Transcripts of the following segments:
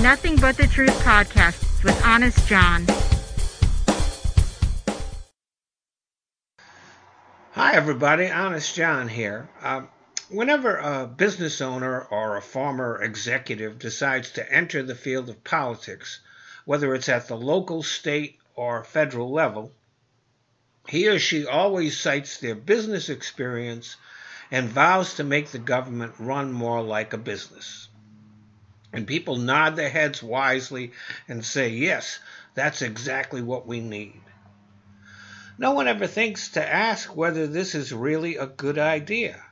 Nothing But the Truth podcast with Honest John. Hi, everybody. Honest John here. Whenever a business owner or a former executive decides to enter the field of politics, whether it's at the local, state, or federal level, he or she always cites their business experience and vows to make the government run more like a business. And people nod their heads wisely and say, yes, that's exactly what we need. No one ever thinks to ask whether this is really a good idea.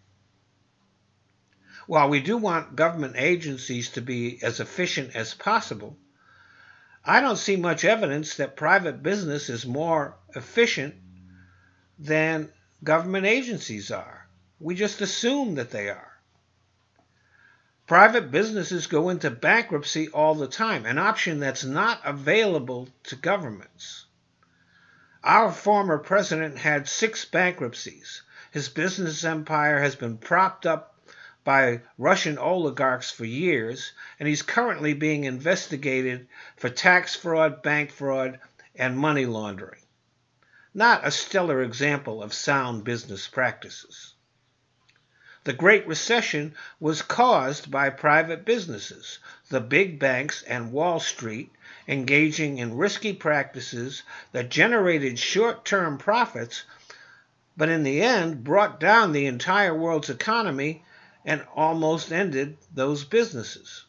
While we do want government agencies to be as efficient as possible, I don't see much evidence that private business is more efficient than government agencies are. We just assume that they are. Private businesses go into bankruptcy all the time, an option that's not available to governments. Our former president had 6 bankruptcies. His business empire has been propped up by Russian oligarchs for years, and he's currently being investigated for tax fraud, bank fraud, and money laundering. Not a stellar example of sound business practices. The Great Recession was caused by private businesses, the big banks and Wall Street engaging in risky practices that generated short-term profits, but in the end brought down the entire world's economy and almost ended those businesses.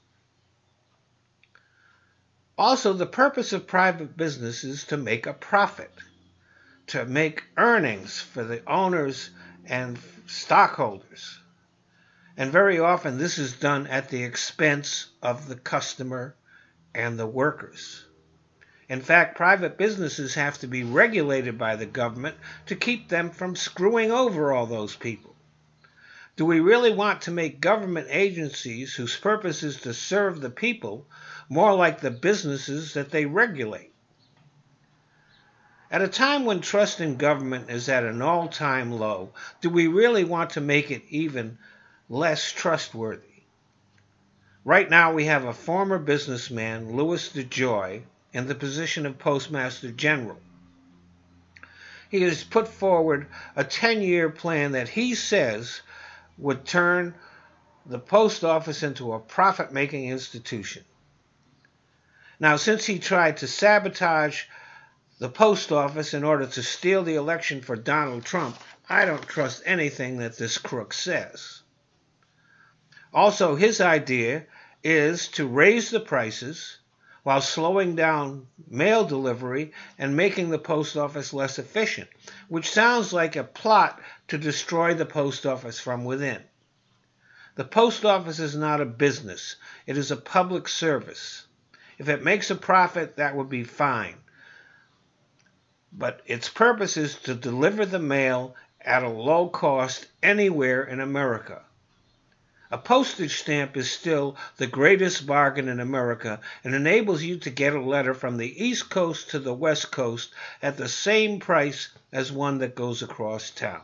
Also, the purpose of private business is to make a profit, to make earnings for the owners and stockholders. And very often this is done at the expense of the customer and the workers. In fact, private businesses have to be regulated by the government to keep them from screwing over all those people. Do we really want to make government agencies whose purpose is to serve the people more like the businesses that they regulate? At a time when trust in government is at an all-time low, do we really want to make it even less trustworthy? Right now we have a former businessman, Louis DeJoy, in the position of Postmaster General. He has put forward a 10-year plan that he says would turn the post office into a profit-making institution. Now, since he tried to sabotage the post office in order to steal the election for Donald Trump, I don't trust anything that this crook says. Also, his idea is to raise the prices while slowing down mail delivery and making the post office less efficient, which sounds like a plot to destroy the post office from within. The post office is not a business. It is a public service. If it makes a profit, that would be fine. But its purpose is to deliver the mail at a low cost anywhere in America. A postage stamp is still the greatest bargain in America and enables you to get a letter from the East Coast to the West Coast at the same price as one that goes across town.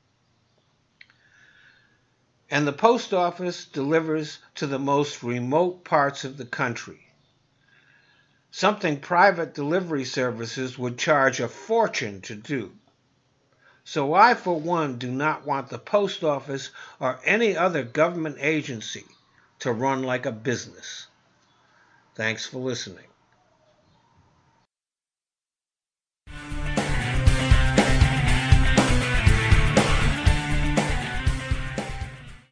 And the post office delivers to the most remote parts of the country, something private delivery services would charge a fortune to do. So I, for one, do not want the post office or any other government agency to run like a business. Thanks for listening.